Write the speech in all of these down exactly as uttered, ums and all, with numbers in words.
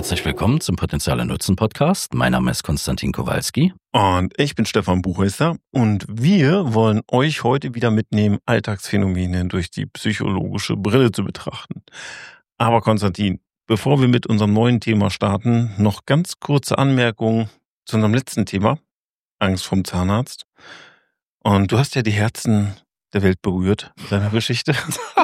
Herzlich willkommen zum Potenziale Nutzen Podcast. Mein Name ist Konstantin Kowalski. Und ich bin Stefan Buchhäuser und wir wollen euch heute wieder mitnehmen, Alltagsphänomene durch die psychologische Brille zu betrachten. Aber Konstantin, bevor wir mit unserem neuen Thema starten, noch ganz kurze Anmerkungen zu unserem letzten Thema, Angst vom Zahnarzt. Und du hast ja die Herzen der Welt berührt mit deiner Geschichte.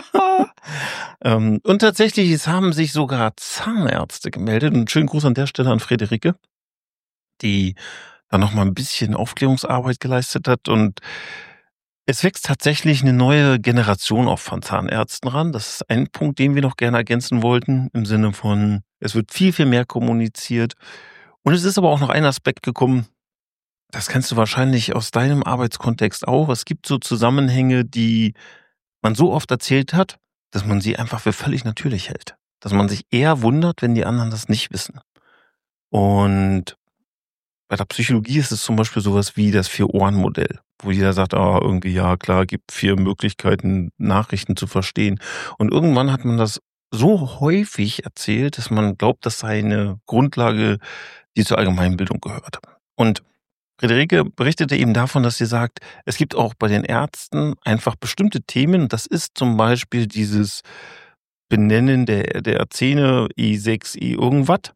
ähm, und tatsächlich, es haben sich sogar Zahnärzte gemeldet. Und schönen Gruß an der Stelle an Friederike, die da nochmal ein bisschen Aufklärungsarbeit geleistet hat. Und es wächst tatsächlich eine neue Generation auch von Zahnärzten ran. Das ist ein Punkt, den wir noch gerne ergänzen wollten, im Sinne von, es wird viel, viel mehr kommuniziert. Und es ist aber auch noch ein Aspekt gekommen, das kennst du wahrscheinlich aus deinem Arbeitskontext auch. Es gibt so Zusammenhänge, die man so oft erzählt hat, dass man sie einfach für völlig natürlich hält. Dass man sich eher wundert, wenn die anderen das nicht wissen. Und bei der Psychologie ist es zum Beispiel sowas wie das Vier-Ohren-Modell, wo jeder sagt, ah, irgendwie, ja klar, gibt vier Möglichkeiten, Nachrichten zu verstehen. Und irgendwann hat man das so häufig erzählt, dass man glaubt, das sei eine Grundlage, die zur Allgemeinbildung gehört. Und Friederike berichtete eben davon, dass sie sagt, es gibt auch bei den Ärzten einfach bestimmte Themen. Das ist zum Beispiel dieses Benennen der, der Zähne I sechs, I irgendwas.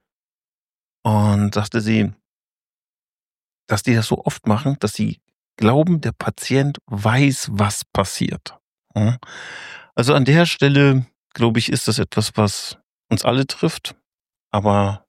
Und sagte sie, dass die das so oft machen, dass sie glauben, der Patient weiß, was passiert. Also an der Stelle, glaube ich, ist das etwas, was uns alle trifft. Aber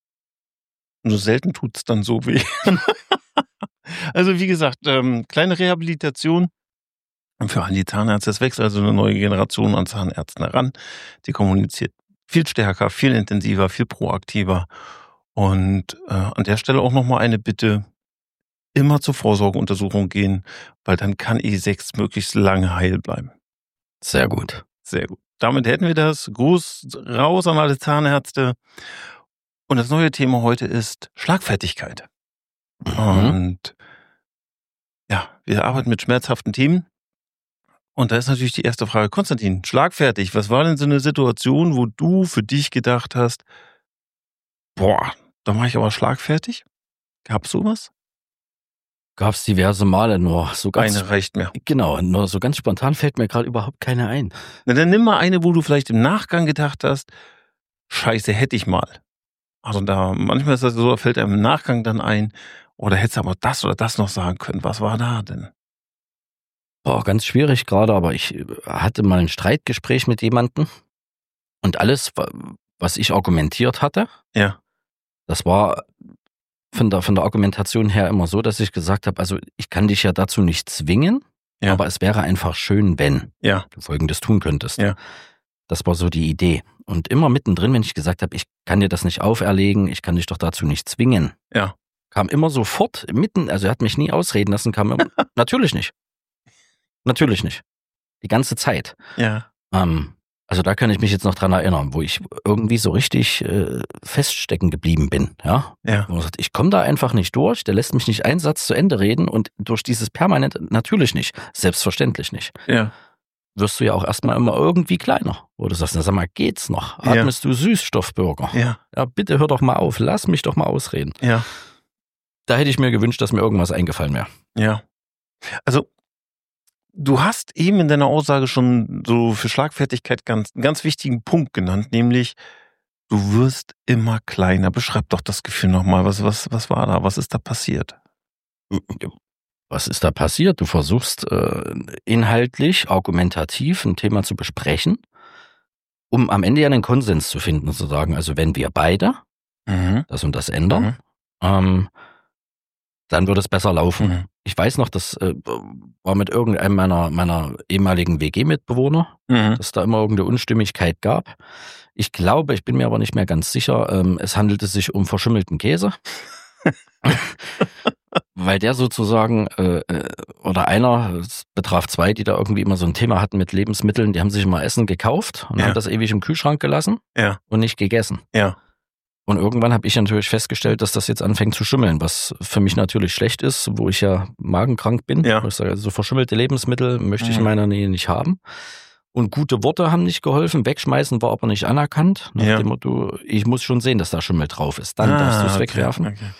nur selten tut es dann so weh. Also wie gesagt, ähm, kleine Rehabilitation für all die Zahnärzte. Es wächst also eine neue Generation an Zahnärzten heran. Die kommuniziert viel stärker, viel intensiver, viel proaktiver. Und äh, an der Stelle auch nochmal eine Bitte, immer zur Vorsorgeuntersuchung gehen, weil dann kann I sechs möglichst lange heil bleiben. Sehr gut. Sehr gut. Damit hätten wir das. Gruß raus an alle Zahnärzte. Und das neue Thema heute ist Schlagfertigkeit. Mhm. Und ja, wir arbeiten mit schmerzhaften Themen. Und da ist natürlich die erste Frage, Konstantin, schlagfertig, was war denn so eine Situation, wo du für dich gedacht hast, boah, da war ich aber schlagfertig? Gab's sowas? Gab es diverse Male, nur so ganz... Eine reicht mir. Genau, nur so ganz spontan fällt mir gerade überhaupt keine ein. Na, dann nimm mal eine, wo du vielleicht im Nachgang gedacht hast, scheiße, hätte ich mal. Also da, manchmal ist das so, fällt einem im Nachgang dann ein, oder hättest du aber das oder das noch sagen können. Was war da denn? Boah, ganz schwierig gerade, aber ich hatte mal ein Streitgespräch mit jemandem und alles, was ich argumentiert hatte, Ja. das war von der, von der Argumentation her immer so, dass ich gesagt habe, also ich kann dich ja dazu nicht zwingen, Ja. aber es wäre einfach schön, wenn Ja. du Folgendes tun könntest. Ja. Das war so die Idee. Und immer mittendrin, wenn ich gesagt habe, ich kann dir das nicht auferlegen, ich kann dich doch dazu nicht zwingen, Ja. kam immer sofort mitten, also er hat mich nie ausreden lassen, kam immer, natürlich nicht. Natürlich nicht. Die ganze Zeit. Ja. Ähm, also da kann ich mich jetzt noch dran erinnern, wo ich irgendwie so richtig äh, feststecken geblieben bin. Ja? Ja. Wo man sagt, ich komme da einfach nicht durch, der lässt mich nicht einen Satz zu Ende reden und durch dieses permanent, natürlich nicht, selbstverständlich nicht. Ja. Wirst du ja auch erstmal immer irgendwie kleiner. Wo du sagst, na sag mal, geht's noch? Ja. Atmest du Süßstoffbürger? Ja. Ja, bitte hör doch mal auf, lass mich doch mal ausreden. Ja. Da hätte ich mir gewünscht, dass mir irgendwas eingefallen wäre. Ja. Also, du hast eben in deiner Aussage schon so für Schlagfertigkeit ganz, einen ganz wichtigen Punkt genannt, nämlich du wirst immer kleiner. Beschreib doch das Gefühl nochmal. Was, was, was war da? Was ist da passiert? Was ist da passiert? Du versuchst äh, inhaltlich, argumentativ ein Thema zu besprechen, um am Ende ja einen Konsens zu finden und zu sagen, also wenn wir beide Mhm. das und das ändern, Mhm. ähm, dann wird es besser laufen. Mhm. Ich weiß noch, das äh, war mit irgendeinem meiner, meiner ehemaligen W G-Mitbewohner, Mhm. dass es da immer irgendeine Unstimmigkeit gab. Ich glaube, ich bin mir aber nicht mehr ganz sicher, ähm, es handelte sich um verschimmelten Käse. Weil der sozusagen, äh, oder einer, es betraf zwei, die da irgendwie immer so ein Thema hatten mit Lebensmitteln, die haben sich immer Essen gekauft und Ja. haben das ewig im Kühlschrank gelassen Ja. und nicht gegessen. Ja. Und irgendwann habe ich natürlich festgestellt, dass das jetzt anfängt zu schimmeln, was für mich natürlich schlecht ist, wo ich ja magenkrank bin. Ja. Ich sage, also so verschimmelte Lebensmittel möchte ich in Mhm. meiner Nähe nicht haben. Und gute Worte haben nicht geholfen, wegschmeißen war aber nicht anerkannt. Nach Ja. dem Motto, ich muss schon sehen, dass da Schimmel drauf ist. Dann Ah, darfst du es okay, wegwerfen. okay.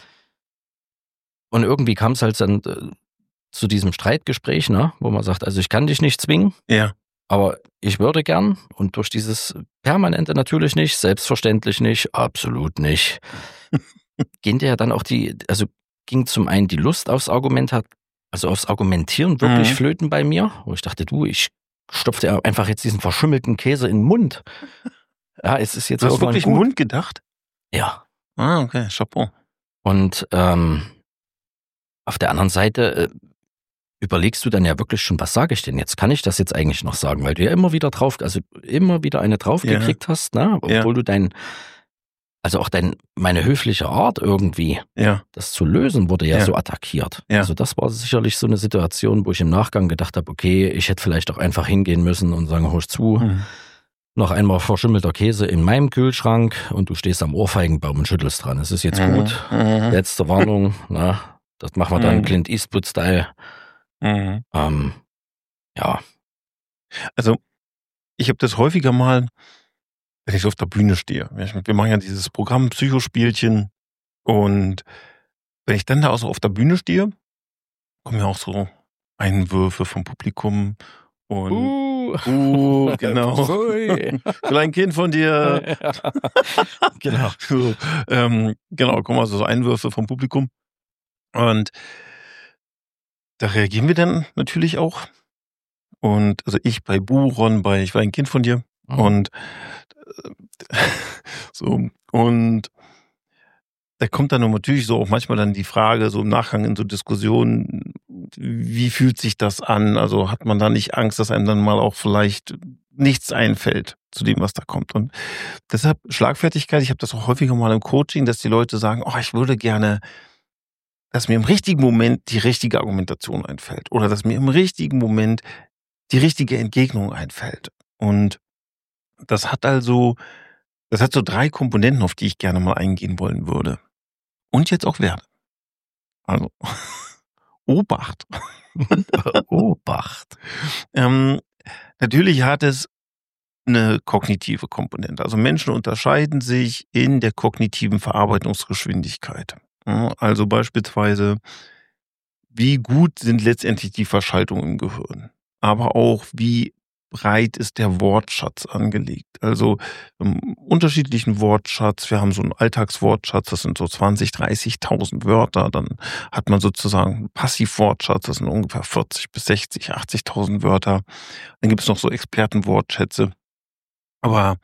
Und irgendwie kam es halt dann äh, zu diesem Streitgespräch, ne, wo man sagt, also ich kann dich nicht zwingen, Ja. aber ich würde gern. Und durch dieses Permanente natürlich nicht, selbstverständlich nicht, absolut nicht. Ging dir ja dann auch die, also ging zum einen die Lust aufs Argument, hat, also aufs Argumentieren wirklich Mhm. flöten bei mir, wo ich dachte, du, ich stopfe dir einfach jetzt diesen verschimmelten Käse in den Mund. Ja, es ist jetzt Du hast irgendwann wirklich gut. im Mund gedacht? Ja. Ah, okay, Chapeau. Und ähm, auf der anderen Seite äh, überlegst du dann ja wirklich schon, was sage ich denn jetzt? Kann ich das jetzt eigentlich noch sagen? Weil du ja immer wieder drauf, also immer wieder eine draufgekriegt hast, ne? Obwohl Ja. du dein, also auch dein, meine höfliche Art irgendwie, Ja. das zu lösen, wurde ja, Ja. so attackiert. Ja. Also das war sicherlich so eine Situation, wo ich im Nachgang gedacht habe, okay, ich hätte vielleicht auch einfach hingehen müssen und sagen, hör zu, Mhm. noch einmal verschimmelter Käse in meinem Kühlschrank und du stehst am Ohrfeigenbaum und schüttelst dran. Es ist jetzt Mhm. gut. Mhm. Letzte Warnung, na, das machen wir dann Mhm. Clint Eastwood-Style. Mhm. Ähm, ja, Also, ich habe das häufiger mal, wenn ich so auf der Bühne stehe. Wir machen ja dieses Programm Psychospielchen und wenn ich dann da auch so auf der Bühne stehe, kommen ja auch so Einwürfe vom Publikum und Uh, uh, genau. Pfui. Vielleicht ein Kind von dir. Genau. So, ähm, genau, kommen also so Einwürfe vom Publikum. Und da reagieren wir dann natürlich auch. Und also ich bei Buron, bei Ich war ein Kind von dir. Mhm. Und äh, so, und da kommt dann natürlich so auch manchmal dann die Frage, so im Nachgang in so Diskussionen, wie fühlt sich das an? Also hat man da nicht Angst, dass einem dann mal auch vielleicht nichts einfällt zu dem, was da kommt? Und deshalb Schlagfertigkeit, ich habe das auch häufiger mal im Coaching, dass die Leute sagen, oh, ich würde gerne, dass mir im richtigen Moment die richtige Argumentation einfällt oder dass mir im richtigen Moment die richtige Entgegnung einfällt. Und das hat also, das hat so drei Komponenten, auf die ich gerne mal eingehen wollen würde. Und jetzt auch werde. Also, Obacht. Obacht. Ähm, natürlich hat es eine kognitive Komponente. Also Menschen unterscheiden sich in der kognitiven Verarbeitungsgeschwindigkeit. Ja, also beispielsweise, wie gut sind letztendlich die Verschaltungen im Gehirn, aber auch wie breit ist der Wortschatz angelegt. Also im unterschiedlichen Wortschatz. Wir haben so einen Alltagswortschatz, das sind so zwanzig, dreißigtausend Wörter. Dann hat man sozusagen einen Passivwortschatz, das sind ungefähr vierzig bis sechzig, achtzigtausend Wörter. Dann gibt es noch so Expertenwortschätze. Aber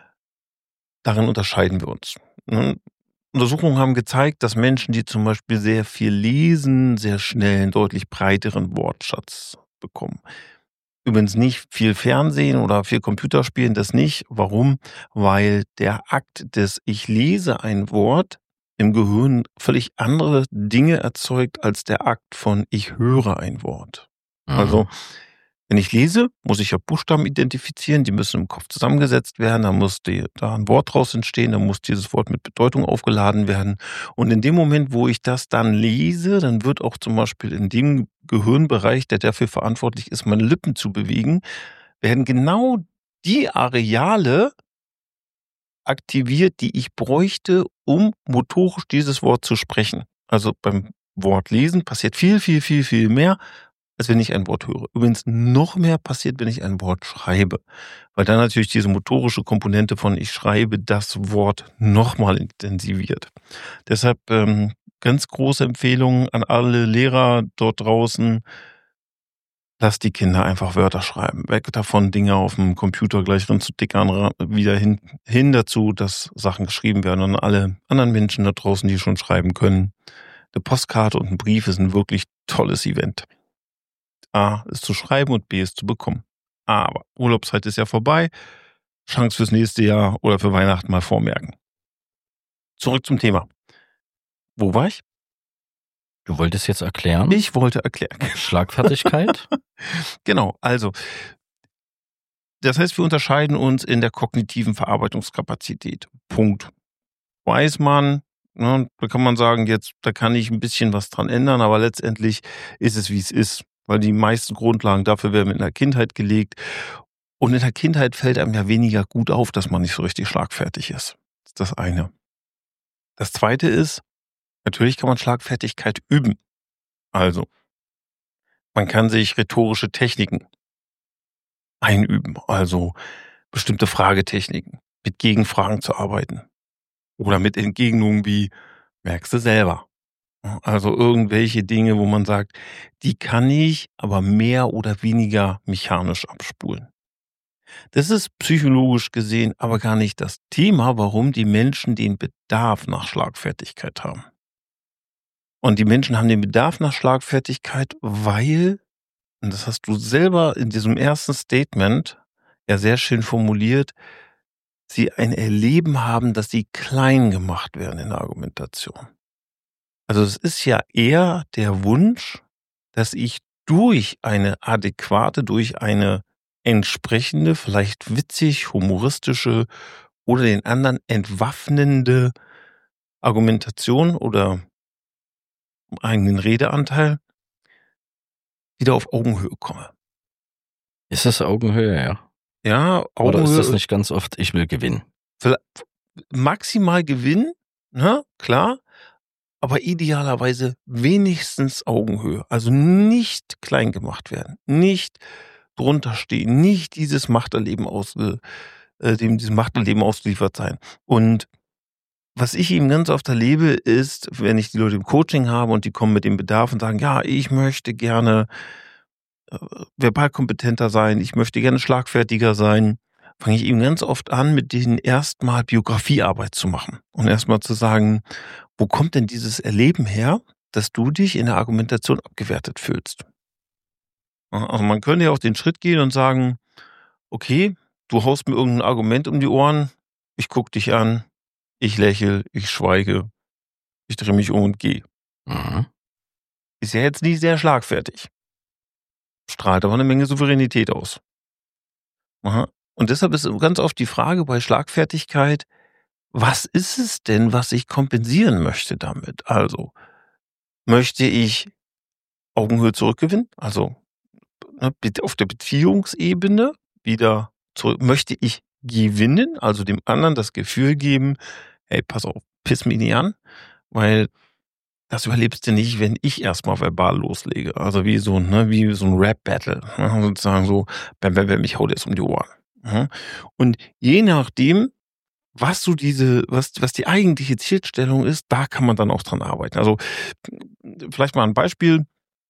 darin unterscheiden wir uns. Ne? Untersuchungen haben gezeigt, dass Menschen, die zum Beispiel sehr viel lesen, sehr schnell einen deutlich breiteren Wortschatz bekommen. Übrigens nicht viel Fernsehen oder viel Computerspielen, das nicht. Warum? Weil der Akt des Ich lese ein Wort im Gehirn völlig andere Dinge erzeugt als der Akt von Ich höre ein Wort. Mhm. Also wenn ich lese, muss ich ja Buchstaben identifizieren, die müssen im Kopf zusammengesetzt werden, da muss die, da ein Wort draus entstehen, da muss dieses Wort mit Bedeutung aufgeladen werden. Und in dem Moment, wo ich das dann lese, dann wird auch zum Beispiel in dem Gehirnbereich, der dafür verantwortlich ist, meine Lippen zu bewegen, werden genau die Areale aktiviert, die ich bräuchte, um motorisch dieses Wort zu sprechen. Also beim Wort lesen passiert viel, viel, viel, viel mehr, als wenn ich ein Wort höre. Übrigens noch mehr passiert, wenn ich ein Wort schreibe. Weil dann natürlich diese motorische Komponente von ich schreibe das Wort nochmal intensiviert. Deshalb ähm, ganz große Empfehlung an alle Lehrer dort draußen. Lasst die Kinder einfach Wörter schreiben. Weg davon, Dinge auf dem Computer gleich rin zu dickern, wieder hin, hin dazu, dass Sachen geschrieben werden. Und alle anderen Menschen da draußen, die schon schreiben können. Eine Postkarte und ein Brief ist ein wirklich tolles Event. A ist zu schreiben und B ist zu bekommen. Aber Urlaubszeit ist ja vorbei. Chance fürs nächste Jahr oder für Weihnachten mal vormerken. Zurück zum Thema. Wo war ich? Du wolltest jetzt erklären? Ich wollte erklären. Schlagfertigkeit? Genau, also das heißt, wir unterscheiden uns in der kognitiven Verarbeitungskapazität. Punkt. Weiß man, ne, da kann man sagen, jetzt, da kann ich ein bisschen was dran ändern, aber letztendlich ist es, wie es ist. Weil die meisten Grundlagen dafür werden in der Kindheit gelegt. Und in der Kindheit fällt einem ja weniger gut auf, dass man nicht so richtig schlagfertig ist. Das ist das eine. Das zweite ist, natürlich kann man Schlagfertigkeit üben. Also, man kann sich rhetorische Techniken einüben, also bestimmte Fragetechniken, mit Gegenfragen zu arbeiten. Oder mit Entgegnungen wie, merkst du selber. Also irgendwelche Dinge, wo man sagt, die kann ich aber mehr oder weniger mechanisch abspulen. Das ist psychologisch gesehen aber gar nicht das Thema, warum die Menschen den Bedarf nach Schlagfertigkeit haben. Und die Menschen haben den Bedarf nach Schlagfertigkeit, weil, und das hast du selber in diesem ersten Statement ja sehr schön formuliert, sie ein Erleben haben, dass sie klein gemacht werden in der Argumentation. Also es ist ja eher der Wunsch, dass ich durch eine adäquate, durch eine entsprechende, vielleicht witzig, humoristische oder den anderen entwaffnende Argumentation oder eigenen Redeanteil wieder auf Augenhöhe komme. Ist das Augenhöhe, ja? Ja, Augenhöhe. Oder ist das nicht ganz oft, ich will gewinnen? Maximal gewinnen, ne, klar, aber idealerweise wenigstens Augenhöhe. Also nicht klein gemacht werden, nicht drunter stehen, nicht dieses Machterleben aus, äh, dem diesem Machterleben ausgeliefert sein. Und was ich eben ganz oft erlebe, ist, wenn ich die Leute im Coaching habe und die kommen mit dem Bedarf und sagen, ja, ich möchte gerne äh, verbal kompetenter sein, ich möchte gerne schlagfertiger sein, fange ich eben ganz oft an, mit denen erstmal Biografiearbeit zu machen und erstmal zu sagen, wo kommt denn dieses Erleben her, dass du dich in der Argumentation abgewertet fühlst? Also man könnte ja auch den Schritt gehen und sagen, okay, du haust mir irgendein Argument um die Ohren, ich gucke dich an, ich lächle, ich schweige, ich drehe mich um und gehe. Mhm. Ist ja jetzt nicht sehr schlagfertig. Strahlt aber eine Menge Souveränität aus. Aha. Und deshalb ist ganz oft die Frage bei Schlagfertigkeit, was ist es denn, was ich kompensieren möchte damit? Also, möchte ich Augenhöhe zurückgewinnen? Also, ne, auf der Beziehungsebene wieder zurück. Möchte ich gewinnen? Also dem anderen das Gefühl geben, hey, pass auf, piss mich nicht an, weil das überlebst du nicht, wenn ich erstmal verbal loslege. Also wie so, ne, wie so ein Rap-Battle. Ne, sozusagen so, bam, bam, bam, ich hau dir jetzt um die Ohren. Ne? Und je nachdem, was so diese, was, was die eigentliche Zielstellung ist, da kann man dann auch dran arbeiten. Also vielleicht mal ein Beispiel.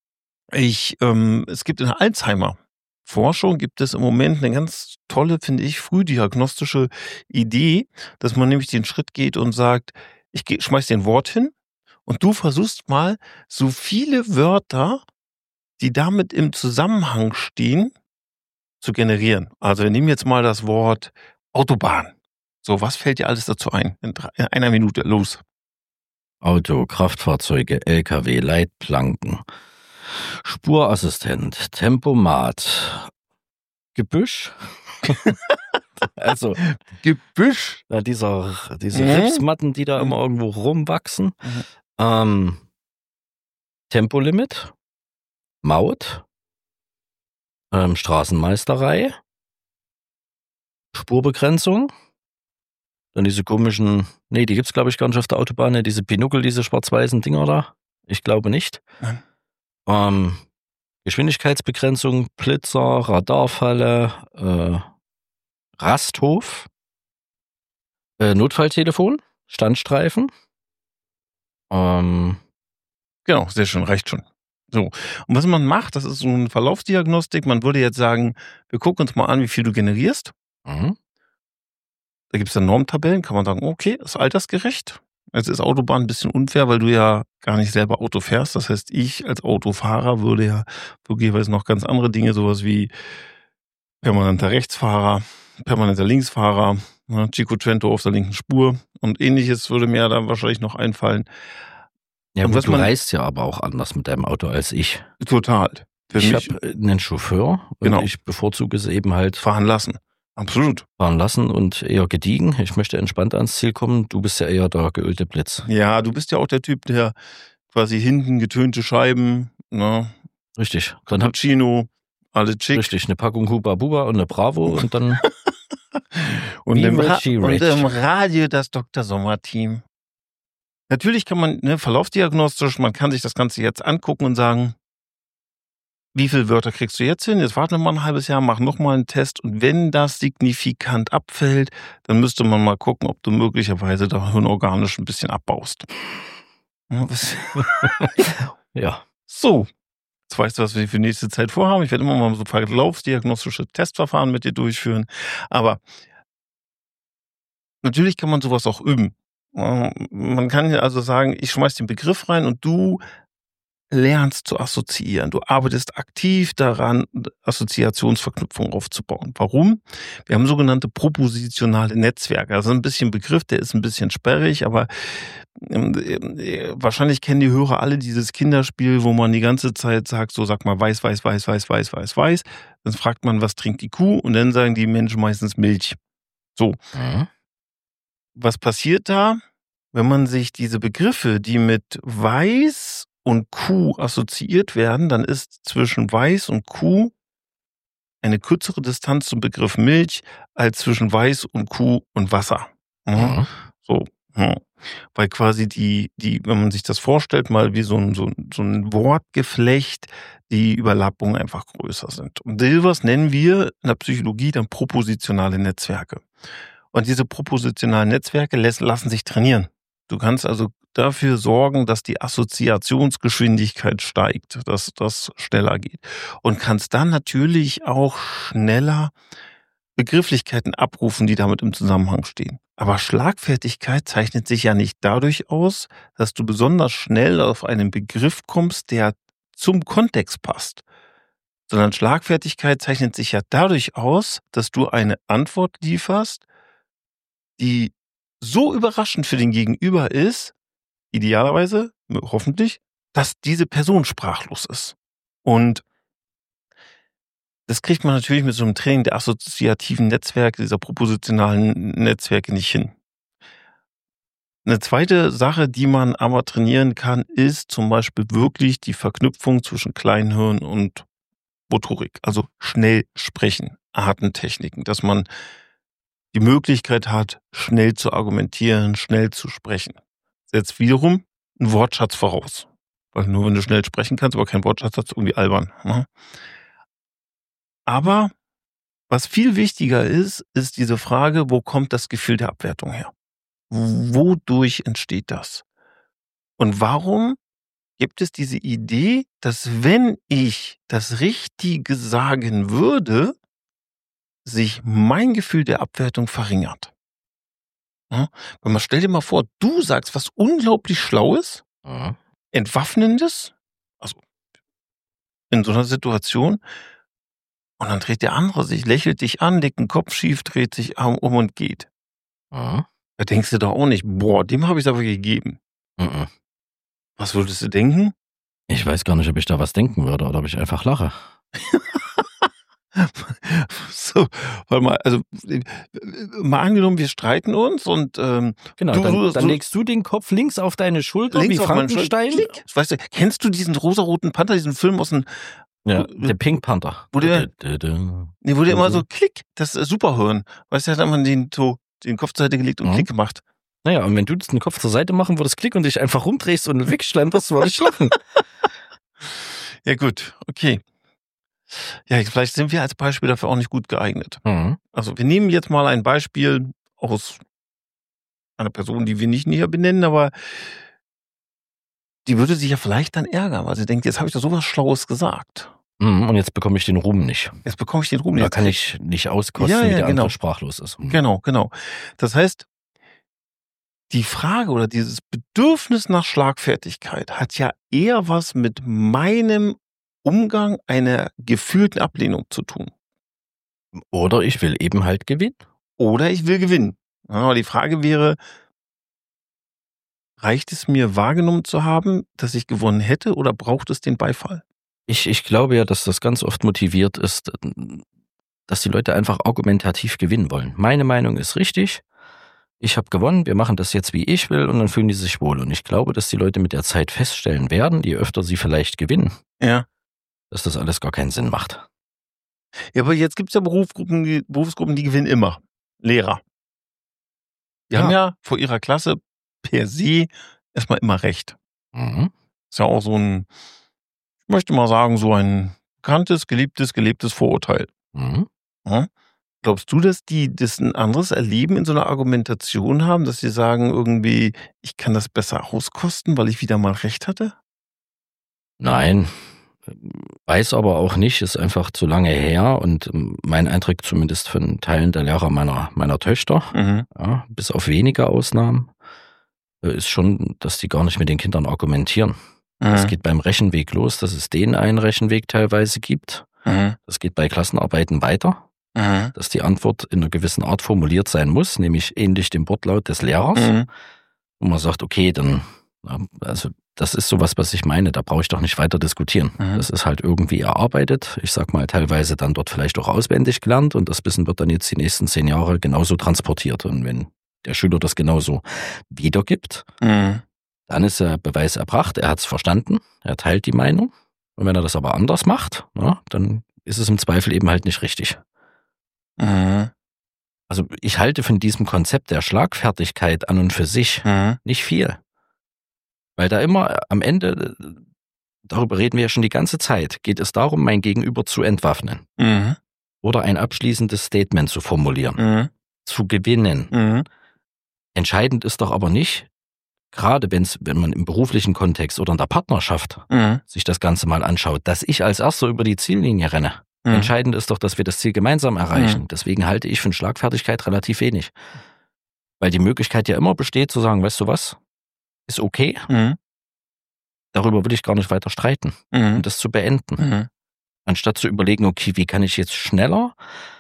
Ich, ähm, es gibt in der Alzheimer-Forschung gibt es im Moment eine ganz tolle, finde ich, frühdiagnostische Idee, dass man nämlich den Schritt geht und sagt, ich geh, schmeiß dir ein Wort hin und du versuchst mal so viele Wörter, die damit im Zusammenhang stehen, zu generieren. Also wir nehmen jetzt mal das Wort Autobahn. So, was fällt dir alles dazu ein? In, drei, in einer Minute, los. Auto, Kraftfahrzeuge, L K W, Leitplanken, Spurassistent, Tempomat, Gebüsch. Also Gebüsch. ja, dieser, diese Mhm. Ripsmatten, die da Mhm. immer irgendwo rumwachsen. Mhm. Ähm, Tempolimit, Maut, ähm, Straßenmeisterei, Spurbegrenzung, dann diese komischen, nee, die gibt's glaube ich gar nicht auf der Autobahn, ne, diese Pinuckel, diese schwarz-weißen Dinger da. Ich glaube nicht. Nein. Ähm, Geschwindigkeitsbegrenzung, Blitzer, Radarfalle, äh, Rasthof, äh, Notfalltelefon, Standstreifen. Ähm, Genau, sehr schön, reicht schon. So. Und was man macht, das ist so eine Verlaufsdiagnostik. Man würde jetzt sagen, wir gucken uns mal an, wie viel du generierst. mhm. Da gibt es dann Normtabellen, kann man sagen, okay, ist altersgerecht. Jetzt ist Autobahn ein bisschen unfair, weil du ja gar nicht selber Auto fährst. Das heißt, ich als Autofahrer würde ja möglicherweise noch ganz andere Dinge, sowas wie permanenter Rechtsfahrer, permanenter Linksfahrer, ne, Chico Trento auf der linken Spur und ähnliches würde mir dann wahrscheinlich noch einfallen. Ja, Und gut, was du man- reist ja aber auch anders mit deinem Auto als ich. Total. Für Ich mich habe einen Chauffeur und Genau. ich bevorzuge es eben halt fahren lassen. Absolut. fahren lassen und eher gediegen. Ich möchte entspannt ans Ziel kommen. Du bist ja eher der geölte Blitz. Ja, du bist ja auch der Typ, der quasi hinten getönte Scheiben, ne, Richtig. Dann hab, Cappuccino, alle chick. Richtig, eine Packung Huba Buba und eine Bravo und dann und, wie im Ra- Richie und Rich. im Radio das Doktor Sommer-Team. Natürlich kann man, ne, verlaufsdiagnostisch, man kann sich das Ganze jetzt angucken und sagen, wie viele Wörter kriegst du jetzt hin? Jetzt warten wir mal ein halbes Jahr, mach nochmal einen Test. Und wenn das signifikant abfällt, dann müsste man mal gucken, ob du möglicherweise da hirnorganisch ein bisschen abbaust. Ja, was- Ja. so, jetzt weißt du, was wir für nächste Zeit vorhaben. Ich werde immer mal so verlaufsdiagnostische Testverfahren mit dir durchführen. Aber natürlich kann man sowas auch üben. Ja, man kann ja also sagen, ich schmeiß den Begriff rein und du lernst zu assoziieren. Du arbeitest aktiv daran, Assoziationsverknüpfungen aufzubauen. Warum? Wir haben sogenannte propositionale Netzwerke. Das ist ein bisschen ein Begriff, der ist ein bisschen sperrig, aber ähm, äh, wahrscheinlich kennen die Hörer alle dieses Kinderspiel, wo man die ganze Zeit sagt, so sag mal weiß, weiß, weiß, weiß, weiß, weiß, weiß. Dann fragt man, was trinkt die Kuh? Und dann sagen die Menschen meistens Milch. So, Mhm. was passiert da, wenn man sich diese Begriffe, die mit weiß und Kuh assoziiert werden, dann ist zwischen weiß und Kuh eine kürzere Distanz zum Begriff Milch als zwischen weiß und Kuh und Wasser. Mhm. Mhm. So, mhm. Weil quasi die, die, wenn man sich das vorstellt, mal wie so ein, so ein, so ein Wortgeflecht, die Überlappungen einfach größer sind. Und sowas nennen wir in der Psychologie dann propositionale Netzwerke. Und diese propositionalen Netzwerke lässt, lassen sich trainieren. Du kannst also dafür sorgen, dass die Assoziationsgeschwindigkeit steigt, dass das schneller geht. Und kannst dann natürlich auch schneller Begrifflichkeiten abrufen, die damit im Zusammenhang stehen. Aber Schlagfertigkeit zeichnet sich ja nicht dadurch aus, dass du besonders schnell auf einen Begriff kommst, der zum Kontext passt. Sondern Schlagfertigkeit zeichnet sich ja dadurch aus, dass du eine Antwort lieferst, die so überraschend für den Gegenüber ist, idealerweise, hoffentlich, dass diese Person sprachlos ist. Und das kriegt man natürlich mit so einem Training der assoziativen Netzwerke, dieser propositionalen Netzwerke nicht hin. Eine zweite Sache, die man aber trainieren kann, ist zum Beispiel wirklich die Verknüpfung zwischen Kleinhirn und Motorik. Also schnell sprechen, Atemtechniken, dass man die Möglichkeit hat, schnell zu argumentieren, schnell zu sprechen. Setzt wiederum einen Wortschatz voraus. Weil nur wenn du schnell sprechen kannst, aber keinen Wortschatz hast, irgendwie albern. Ne? Aber was viel wichtiger ist, ist diese Frage, wo kommt das Gefühl der Abwertung her? Wodurch entsteht das? Und warum gibt es diese Idee, dass wenn ich das Richtige sagen würde, sich mein Gefühl der Abwertung verringert? Ja? Weil man stell dir mal vor, du sagst was unglaublich Schlaues, Mhm. Entwaffnendes, also in so einer Situation, und dann dreht der andere sich, lächelt dich an, legt den Kopf schief, dreht sich um und geht. Mhm. Da denkst du doch auch nicht, boah, dem habe ich es aber gegeben. Mhm. Was würdest du denken? Ich weiß gar nicht, ob ich da was denken würde oder ob ich einfach lache. So, warte mal, also äh, mal angenommen, wir streiten uns und ähm, Genau, Du- dann, du- dann du- legst du den Kopf links auf deine Schulter links wie auf meinen Frankenstein. Schulter- Klick. Weißt du, kennst du diesen rosaroten Panther, diesen Film aus dem, Ja, der Pink Panther. Wo der- Dö, dö, dö. nee, wo der immer Mhm. so klick, das ist Superhirn. Weißt du, der hat immer den, so, den Kopf zur Seite gelegt und Mhm. Klick gemacht. Naja, und wenn du den Kopf zur Seite machen würdest, klick und dich einfach rumdrehst und wegschlenderst, würde ich lachen. Ja gut, okay. Ja, vielleicht sind wir als Beispiel dafür auch nicht gut geeignet. Mhm. Also wir nehmen jetzt mal ein Beispiel aus einer Person, die wir nicht näher benennen, aber die würde sich ja vielleicht dann ärgern, weil sie denkt, jetzt habe ich da sowas Schlaues gesagt. Mhm, und jetzt bekomme ich den Ruhm nicht. Jetzt bekomme ich den Ruhm. Da Jetzt kann ich nicht auskosten, Ja, wie ja, der genau. andere sprachlos ist. Mhm. Genau, genau. Das heißt, die Frage oder dieses Bedürfnis nach Schlagfertigkeit hat ja eher was mit meinem Umgang einer gefühlten Ablehnung zu tun. Oder ich will eben halt gewinnen. Oder ich will gewinnen. Ja, aber die Frage wäre, reicht es mir wahrgenommen zu haben, dass ich gewonnen hätte, oder braucht es den Beifall? Ich, ich glaube ja, dass das ganz oft motiviert ist, dass die Leute einfach argumentativ gewinnen wollen. Meine Meinung ist richtig. Ich habe gewonnen, wir machen das jetzt, wie ich will, und dann fühlen die sich wohl. Und ich glaube, dass die Leute mit der Zeit feststellen werden, je öfter sie vielleicht gewinnen, Ja. dass das alles gar keinen Sinn macht. Ja, aber jetzt gibt's ja Berufsgruppen, die Berufsgruppen, die gewinnen immer. Lehrer. Die haben Ja. ja vor ihrer Klasse per se erstmal immer recht. Mhm. Ist ja auch so ein, ich möchte mal sagen, so ein bekanntes, geliebtes, gelebtes Vorurteil. Mhm. Ja? Glaubst du, dass die das ein anderes Erleben in so einer Argumentation haben, dass sie sagen irgendwie: „Ich kann das besser auskosten, weil ich wieder mal recht hatte?“ Nein, ähm, weiß aber auch nicht, ist einfach zu lange her und, ähm, mein Eindruck zumindest von Teilen der Lehrer meiner meiner Töchter, Mhm. ja, bis auf wenige Ausnahmen, äh, ist schon, dass die gar nicht mit den Kindern argumentieren. Das Mhm. geht beim Rechenweg los, dass es denen einen Rechenweg teilweise gibt. Mhm. Das geht bei Klassenarbeiten weiter, Mhm. dass die Antwort in einer gewissen Art formuliert sein muss, nämlich ähnlich dem Wortlaut des Lehrers. Mhm. Und man sagt: „Okay, dann, ja, also, das ist so was, was ich meine, da brauche ich doch nicht weiter diskutieren.“ Mhm. Das ist halt irgendwie erarbeitet. Ich sage mal, teilweise dann dort vielleicht auch auswendig gelernt und das Wissen wird dann jetzt die nächsten zehn Jahre genauso transportiert. Und wenn der Schüler das genauso wiedergibt, Mhm. dann ist der Beweis erbracht, er hat's verstanden, er teilt die Meinung. Und wenn er das aber anders macht, ne, dann ist es im Zweifel eben halt nicht richtig. Mhm. Also, ich halte von diesem Konzept der Schlagfertigkeit an und für sich Mhm. nicht viel, weil da immer am Ende, äh, darüber reden wir ja schon die ganze Zeit, geht es darum, mein Gegenüber zu entwaffnen Mhm. oder ein abschließendes Statement zu formulieren, Mhm. zu gewinnen. Mhm. Entscheidend ist doch aber nicht, gerade wenn's wenn man im beruflichen Kontext oder in der Partnerschaft Mhm. sich das Ganze mal anschaut, dass ich als Erster über die Ziellinie renne. Mhm. Entscheidend ist doch, dass wir das Ziel gemeinsam erreichen. Mhm. Deswegen halte ich von Schlagfertigkeit relativ wenig. Weil die Möglichkeit ja immer besteht zu sagen: „Weißt du was? Ist okay, Mhm. darüber will ich gar nicht weiter streiten“, Mhm. und das zu beenden. Mhm. Anstatt zu überlegen: „Okay, wie kann ich jetzt schneller,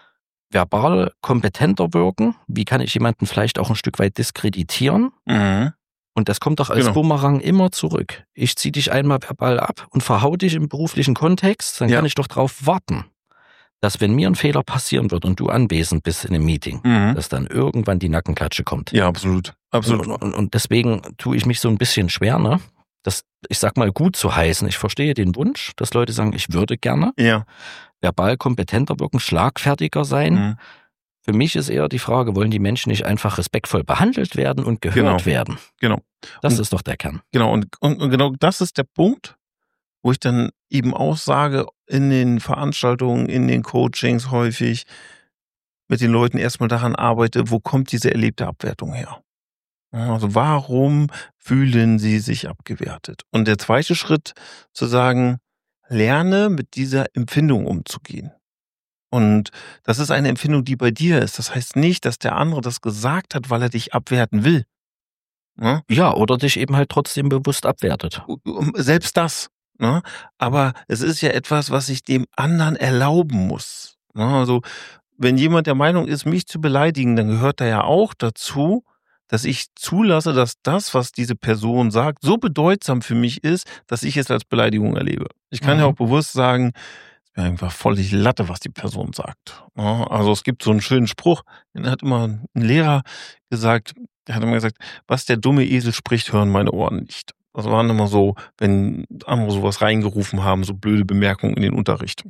verbal kompetenter wirken? Wie kann ich jemanden vielleicht auch ein Stück weit diskreditieren?“ Mhm. Und das kommt doch als Genau. Bumerang immer zurück. Ich ziehe dich einmal verbal ab und verhaue dich im beruflichen Kontext, dann Ja. kann ich doch drauf warten, dass, wenn mir ein Fehler passieren wird und du anwesend bist in 'nem Meeting, Mhm. dass dann irgendwann die Nackenklatsche kommt. Ja, absolut. Absolut. Und und und deswegen tue ich mich so 'n bisschen schwer, ne, das, ich sage mal, gut zu heißen. Ich verstehe den Wunsch, dass Leute sagen: „Ich würde gerne Ja. verbal kompetenter wirken, schlagfertiger sein.“ Mhm. Für mich ist eher die Frage, wollen die Menschen nicht einfach respektvoll behandelt werden und Genau. gehört werden? Genau. Das Und ist doch der Kern. genau und und und genau das ist der Punkt, wo ich dann eben auch sage, in den Veranstaltungen, in den Coachings häufig mit den Leuten erstmal daran arbeite, wo kommt diese erlebte Abwertung her? Ja, also, warum fühlen sie sich abgewertet? Und der zweite Schritt zu sagen: „Lerne, mit dieser Empfindung umzugehen.“ Und das ist eine Empfindung, die bei dir ist. Das heißt nicht, dass der andere das gesagt hat, weil er dich abwerten will, ne? Ja, oder dich eben halt trotzdem bewusst abwertet. U um selbst das, ne? Aber es ist ja etwas, was ich dem anderen erlauben muss, ne? Also, wenn jemand der Meinung ist, mich zu beleidigen, dann gehört da ja auch dazu, dass ich zulasse, dass das, was diese Person sagt, so bedeutsam für mich ist, dass ich es als Beleidigung erlebe. Ich kann ja auch Mhm. bewusst sagen: „Ist mir einfach völlig Latte, was die Person sagt“, ne? Also, es gibt so 'n schönen Spruch, den hat immer 'n Lehrer gesagt, der hat immer gesagt: „Was der dumme Esel spricht, hören meine Ohren nicht.“ Das waren immer so, wenn andere so was reingerufen haben, so blöde Bemerkungen in den Unterricht.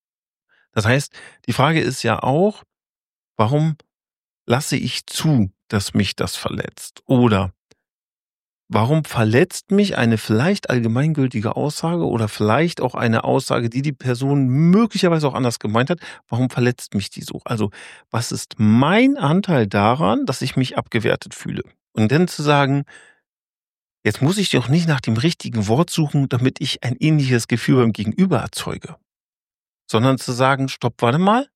Das heißt, die Frage ist ja auch: Warum lasse ich zu, dass mich das verletzt? Oder warum verletzt mich eine vielleicht allgemeingültige Aussage oder vielleicht auch eine Aussage, die die Person möglicherweise auch anders gemeint hat? Warum verletzt mich die so? Also, was ist mein Anteil daran, dass ich mich abgewertet fühle? Und dann zu sagen: „Jetzt muss ich doch nicht nach dem richtigen Wort suchen, damit ich ein ähnliches Gefühl beim Gegenüber erzeuge“, sondern zu sagen: „Stopp, warte mal,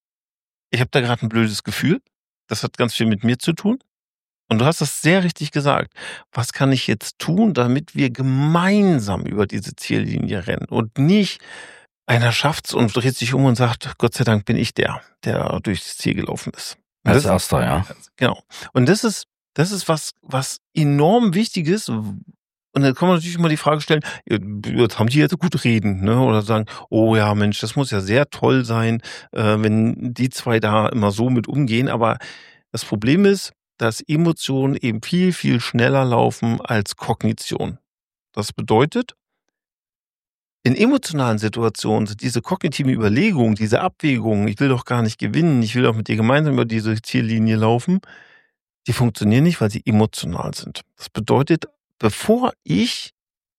ich habe da gerade ein blödes Gefühl. Das hat ganz viel mit mir zu tun.“ Und du hast das sehr richtig gesagt. Was kann ich jetzt tun, damit wir gemeinsam über diese Ziellinie rennen und nicht einer schafft's und dreht sich um und sagt: „Gott sei Dank bin ich der, der durchs Ziel gelaufen ist.“ Und Als das Erster, ja. genau. Und das ist das ist was was enorm wichtig ist. Und dann kann man natürlich immer die Frage stellen: „Ja, jetzt haben die jetzt gut reden“, ne? Oder sagen: „Oh ja, Mensch, das muss ja sehr toll sein, äh, wenn die zwei da immer so mit umgehen.“ Aber das Problem ist, dass Emotionen eben viel, viel schneller laufen als Kognition. Das bedeutet, In emotionalen Situationen sind diese kognitiven Überlegungen, diese Abwägungen, ich will doch gar nicht gewinnen, ich will doch mit dir gemeinsam über diese Ziellinie laufen, die funktionieren nicht, weil sie emotional sind. Das bedeutet, bevor ich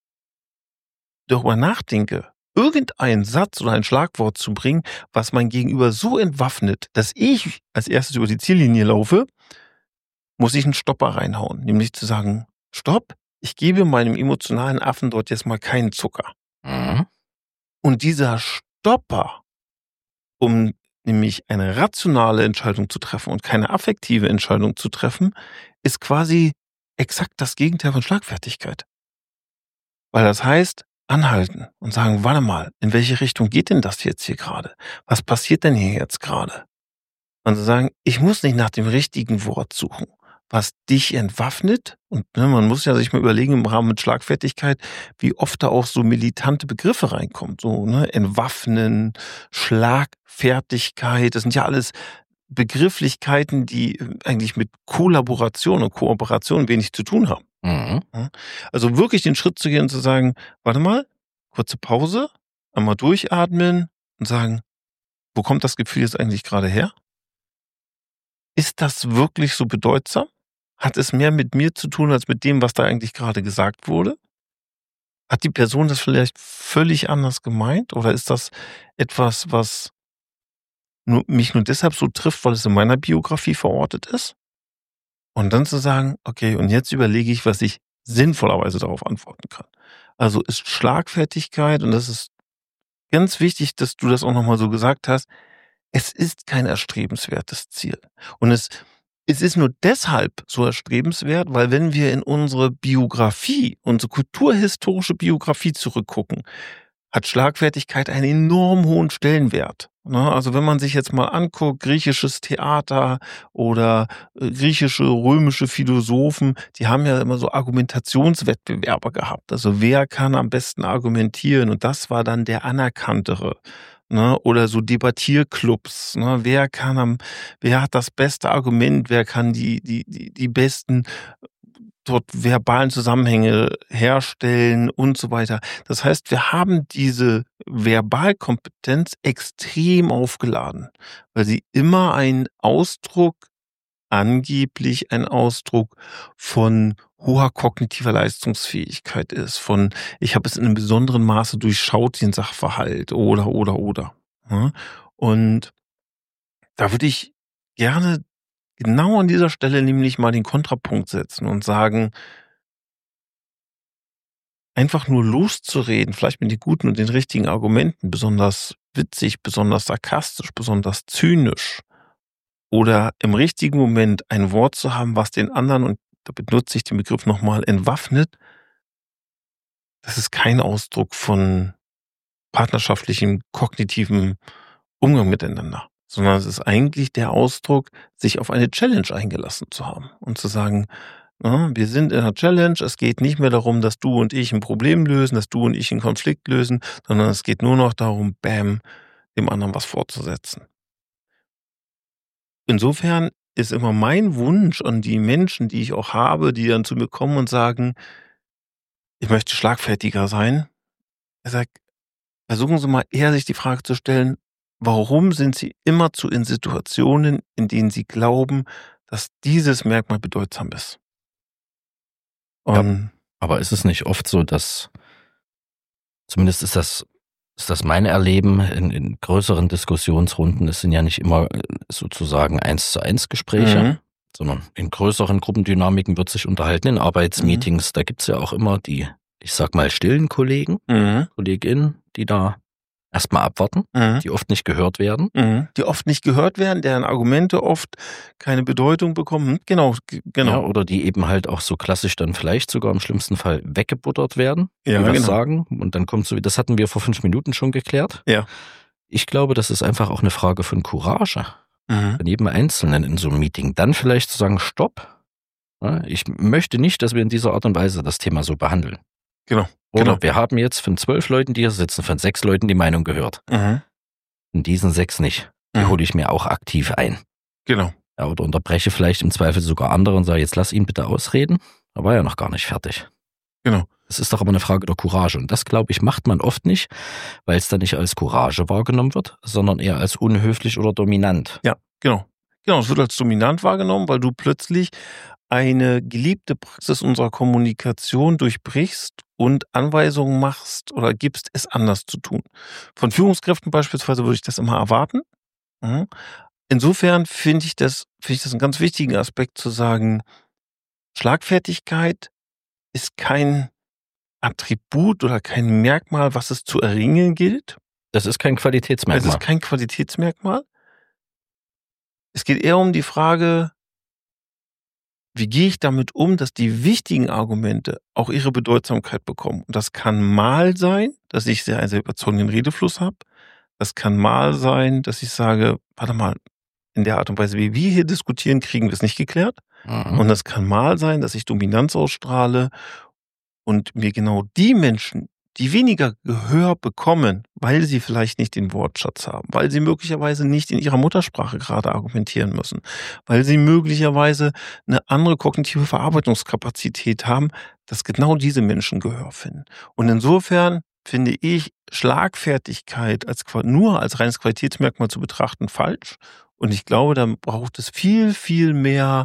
darüber nachdenke, irgendeinen Satz oder ein Schlagwort zu bringen, was mein Gegenüber so entwaffnet, dass ich als erstes über die Ziellinie laufe, muss ich einen Stopper reinhauen. Nämlich zu sagen, stopp, ich gebe meinem emotionalen Affen dort jetzt mal keinen Zucker. Mhm. Und dieser Stopper, um nämlich eine rationale Entscheidung zu treffen und keine affektive Entscheidung zu treffen, ist quasi exakt das Gegenteil von Schlagfertigkeit. Weil das heißt, anhalten und sagen, warte mal, in welche Richtung geht denn das jetzt hier gerade? Was passiert denn hier jetzt gerade? Und zu sagen, ich muss nicht nach dem richtigen Wort suchen, was dich entwaffnet. Und ne, man muss ja sich mal überlegen im Rahmen mit Schlagfertigkeit, wie oft da auch so militante Begriffe reinkommen. So, ne, entwaffnen, Schlagfertigkeit, das sind ja alles Begrifflichkeiten, die eigentlich mit Kollaboration und Kooperation wenig zu tun haben. Mhm. Also wirklich den Schritt zu gehen und zu sagen, warte mal, kurze Pause, einmal durchatmen und sagen, wo kommt das Gefühl jetzt eigentlich gerade her? Ist das wirklich so bedeutsam? Hat es mehr mit mir zu tun, als mit dem, was da eigentlich gerade gesagt wurde? Hat die Person das vielleicht völlig anders gemeint? Oder ist das etwas, was nur, mich nur deshalb so trifft, weil es in meiner Biografie verortet ist? Und dann zu sagen, okay, und jetzt überlege ich, was ich sinnvollerweise darauf antworten kann. Also ist Schlagfertigkeit, und das ist ganz wichtig, dass du das auch nochmal so gesagt hast, es ist kein erstrebenswertes Ziel. Und es, es ist nur deshalb so erstrebenswert, weil wenn wir in unsere Biografie, unsere kulturhistorische Biografie zurückgucken, hat Schlagfertigkeit einen enorm hohen Stellenwert. Also wenn man sich jetzt mal anguckt, griechisches Theater oder griechische, römische Philosophen, die haben ja immer so Argumentationswettbewerbe gehabt. Also wer kann am besten argumentieren? Und das war dann der Anerkanntere. Oder so Debattierclubs. Wer kann am, wer hat das beste Argument? Wer kann die, die, die, die besten dort verbalen Zusammenhänge herstellen und so weiter. Das heißt, wir haben diese Verbalkompetenz extrem aufgeladen, weil sie immer ein Ausdruck, angeblich ein Ausdruck von hoher kognitiver Leistungsfähigkeit ist, von ich habe es in einem besonderen Maße durchschaut, den Sachverhalt oder, oder, oder. Und da würde ich gerne genau an dieser Stelle nämlich mal den Kontrapunkt setzen und sagen, einfach nur loszureden, vielleicht mit den guten und den richtigen Argumenten, besonders witzig, besonders sarkastisch, besonders zynisch, oder im richtigen Moment ein Wort zu haben, was den anderen, und da benutze ich den Begriff nochmal, entwaffnet, das ist kein Ausdruck von partnerschaftlichem, kognitiven Umgang miteinander, sondern es ist eigentlich der Ausdruck, sich auf eine Challenge eingelassen zu haben und zu sagen, ja, wir sind in einer Challenge, es geht nicht mehr darum, dass du und ich ein Problem lösen, dass du und ich einen Konflikt lösen, sondern es geht nur noch darum, bam, dem anderen was vorzusetzen. Insofern ist immer mein Wunsch an die Menschen, die ich auch habe, die dann zu mir kommen und sagen, ich möchte schlagfertiger sein. Ich sage, versuchen Sie mal eher sich die Frage zu stellen, warum sind Sie immerzu in Situationen, in denen Sie glauben, dass dieses Merkmal bedeutsam ist? Ja, aber ist es nicht oft so, dass, zumindest ist das, ist das mein Erleben in, in größeren Diskussionsrunden, es sind ja nicht immer sozusagen eins zu eins Gespräche, mhm. sondern in größeren Gruppendynamiken wird sich unterhalten, in Arbeitsmeetings, mhm. da gibt's ja auch immer die, ich sag mal, stillen Kollegen, mhm. KollegInnen, die da erstmal abwarten, mhm. die oft nicht gehört werden. Mhm. Die oft nicht gehört werden, deren Argumente oft keine Bedeutung bekommen. Genau, genau. Ja, oder die eben halt auch so klassisch dann vielleicht sogar im schlimmsten Fall weggebuttert werden, ja, die was genau. sagen. Und dann kommt so, das hatten wir vor fünf Minuten schon geklärt. Ja. Ich glaube, das ist einfach auch eine Frage von Courage. Mhm. Von jedem Einzelnen in so einem Meeting. Dann vielleicht zu sagen, stopp. Ich möchte nicht, dass wir in dieser Art und Weise das Thema so behandeln. Genau. Oder genau. wir haben jetzt von zwölf Leuten, die hier sitzen, von sechs Leuten die Meinung gehört. Mhm. Von diesen sechs nicht. Die mhm. hole ich mir auch aktiv ein. Genau. Ja, oder unterbreche vielleicht im Zweifel sogar andere und sage, jetzt lass ihn bitte ausreden. Da war ja noch gar nicht fertig. Genau. Es ist doch aber eine Frage der Courage. Und das, glaube ich, macht man oft nicht, weil es dann nicht als Courage wahrgenommen wird, sondern eher als unhöflich oder dominant. Ja, genau. Genau, es wird als dominant wahrgenommen, weil du plötzlich eine geliebte Praxis unserer Kommunikation durchbrichst und Anweisungen machst oder gibst, es anders zu tun. Von Führungskräften beispielsweise würde ich das immer erwarten. Mhm. Insofern finde ich das, finde ich das einen ganz wichtigen Aspekt zu sagen, Schlagfertigkeit ist kein Attribut oder kein Merkmal, was es zu erringen gilt. Das ist kein Es Qualitätsmerkmal. ist kein Qualitätsmerkmal. Es geht eher um die Frage, wie gehe ich damit um, dass die wichtigen Argumente auch ihre Bedeutsamkeit bekommen. Und das kann mal sein, dass ich sehr, einen sehr überzeugenden Redefluss habe. Das kann mal sein, dass ich sage, warte mal, in der Art und Weise, wie wir hier diskutieren, kriegen wir es nicht geklärt. Mhm. Und das kann mal sein, dass ich Dominanz ausstrahle und mir genau die Menschen, die weniger Gehör bekommen, weil sie vielleicht nicht den Wortschatz haben, weil sie möglicherweise nicht in ihrer Muttersprache gerade argumentieren müssen, weil sie möglicherweise eine andere kognitive Verarbeitungskapazität haben, dass genau diese Menschen Gehör finden. Und insofern finde ich Schlagfertigkeit als nur als reines Qualitätsmerkmal zu betrachten falsch. Und ich glaube, da braucht es viel, viel mehr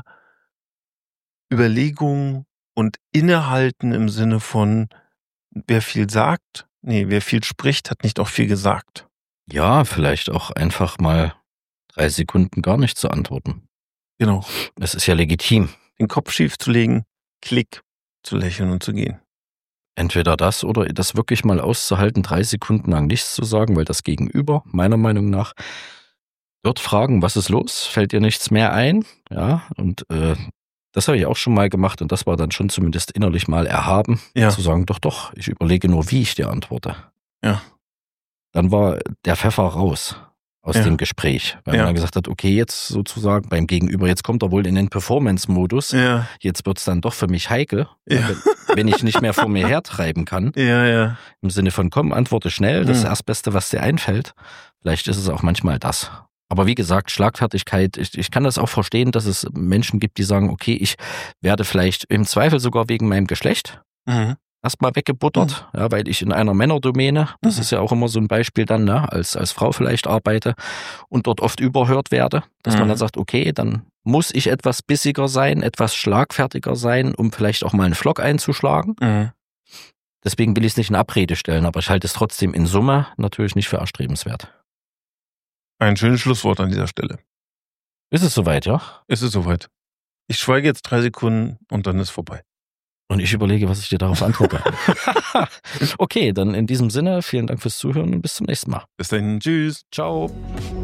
Überlegung und Innehalten im Sinne von, wer viel sagt, nee, wer viel spricht, hat nicht auch viel gesagt. Ja, vielleicht auch einfach mal drei Sekunden gar nicht zu antworten. Genau. Es ist ja legitim. Den Kopf schief zu legen, Klick, zu lächeln und zu gehen. Entweder das oder das wirklich mal auszuhalten, drei Sekunden lang nichts zu sagen, weil das Gegenüber, meiner Meinung nach, wird fragen, was ist los? Fällt dir nichts mehr ein? Ja, und äh, das habe ich auch schon mal gemacht und das war dann schon zumindest innerlich mal erhaben, Ja. zu sagen, doch, doch, ich überlege nur, wie ich dir antworte. Ja. Dann war der Pfeffer raus aus Ja. dem Gespräch, weil Ja. man dann gesagt hat, okay, jetzt sozusagen beim Gegenüber, jetzt kommt er wohl in den Performance-Modus, Ja. jetzt wird's dann doch für mich heikel, Ja. wenn, wenn ich nicht mehr vor mir hertreiben kann, Ja, ja. im Sinne von, komm, antworte schnell, das Mhm. Erstbeste, was dir einfällt. Vielleicht ist es auch manchmal das. Aber wie gesagt, Schlagfertigkeit, ich, ich kann das auch verstehen, dass es Menschen gibt, die sagen, okay, ich werde vielleicht im Zweifel sogar wegen meinem Geschlecht Mhm. erstmal weggebuttert, ja, weil ich in einer Männerdomäne, das Mhm. ist ja auch immer so ein Beispiel dann, ne, als, als Frau vielleicht arbeite und dort oft überhört werde, dass man Mhm. dann sagt, okay, dann muss ich etwas bissiger sein, etwas schlagfertiger sein, um vielleicht auch mal einen Flock einzuschlagen. Mhm. Deswegen will ich es nicht in Abrede stellen, aber ich halte es trotzdem in Summe natürlich nicht für erstrebenswert. Ein schönes Schlusswort an dieser Stelle. Ist es soweit, ja? Es ist soweit. Ich schweige jetzt drei Sekunden und dann ist vorbei. Und ich überlege, was ich dir darauf antworte. Okay, dann in diesem Sinne, vielen Dank fürs Zuhören und bis zum nächsten Mal. Bis dahin. Tschüss. Ciao.